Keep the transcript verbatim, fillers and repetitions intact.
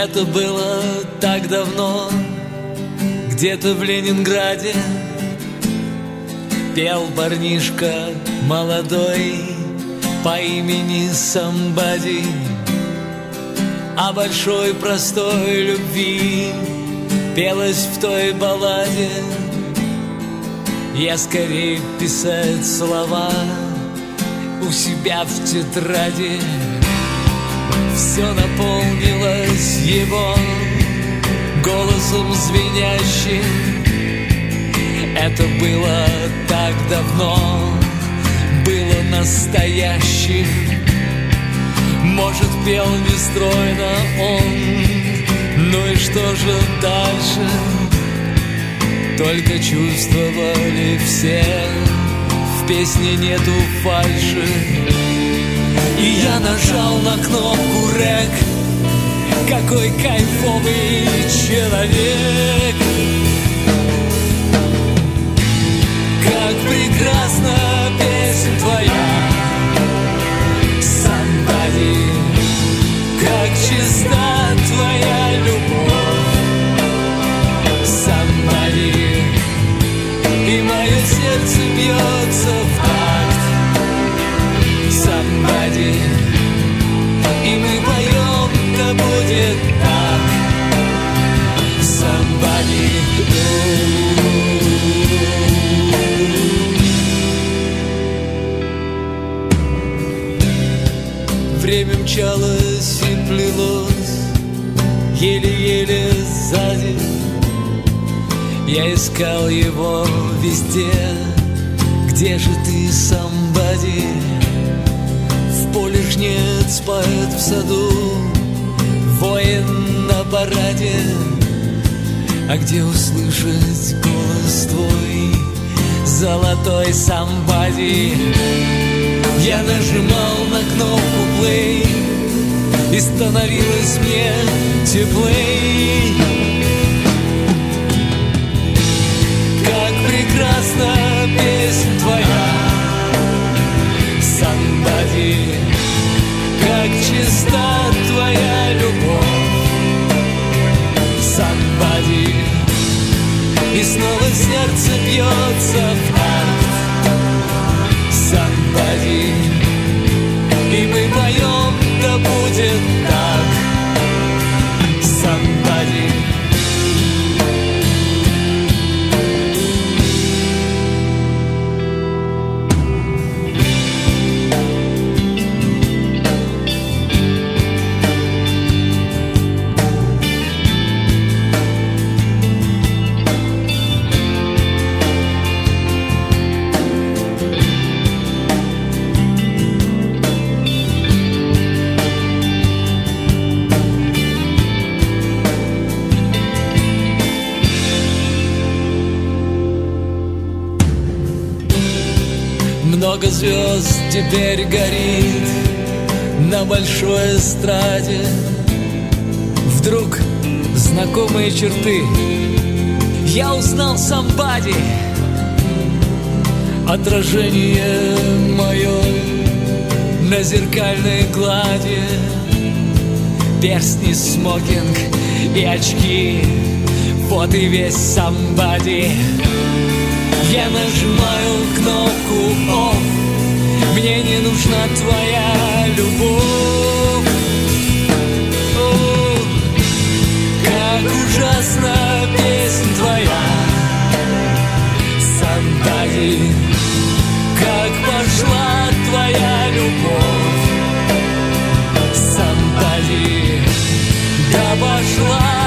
Это было так давно, где-то в Ленинграде пел парнишка молодой по имени Somebody о большой простой любви. Пелось в той балладе: я скорее писать слова у себя в тетради. Все наполнилось его голосом звенящим. Это было так давно, было настоящим. Может, пел нестройно он, ну и что же дальше? Только чувствовали все, в песне нету фальши. И я нажал на кнопку рэк. Какой кайфовый человек! Как прекрасна песня твоя, Somebody, как чиста твоя любовь, Somebody, и мое сердце бьется в такт, Somebody, и мы поем, да будет так, Somebody. Время мчалось и плелось еле-еле сзади. Я искал его везде. Где же ты, Somebody? В поле жнец спает в саду, воин на параде. А где услышать голос твой, золотой Somebody? Я нажимал на кнопку play, и становилось мне теплей. Как прекрасна песня твоя, Somebody, как чиста твоя любовь, Somebody, и снова сердце бьется в такт, Somebody, и мы поем, да будет так, Somebody. Много звезд теперь горит на большой эстраде. Вдруг знакомые черты я узнал Somebody. Отражение мое на зеркальной глади, перстни, смокинг и очки, вот и весь Somebody. Я нажимаю кнопку off, мне не нужна твоя любовь. О, как ужасна песня твоя, Somebody, как пошла твоя любовь, Somebody, да пошла.